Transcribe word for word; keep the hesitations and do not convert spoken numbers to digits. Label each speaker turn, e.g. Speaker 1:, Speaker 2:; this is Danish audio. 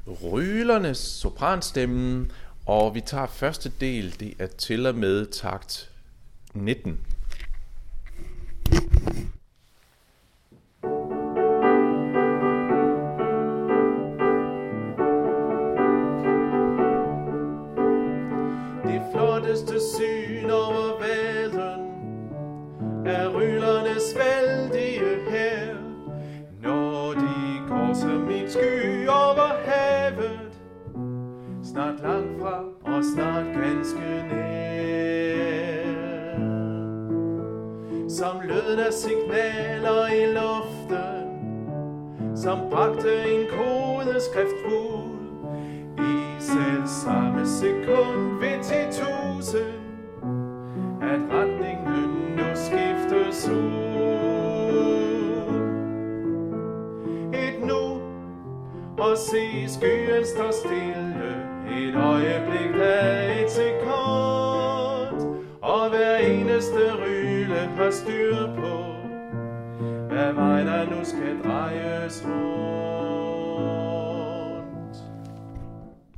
Speaker 1: Rylernes sopranstemmen, og vi tager første del, det er til og med takt nitten.
Speaker 2: Det flotteste syn over verden er rylernes vældige hær, når de går som en sky over havet, snart langt fra og snart ganske nær. Som lyden af signaler i luften, som bragte en kodeskrift ud, i selv samme sekund ved ti tusind, at retningen nu skiftes ud. Et nu, og se skyen står stille, et øjeblik af et sekund, og hver eneste ryle har styr på, hvad vej der nu skal drejes rundt.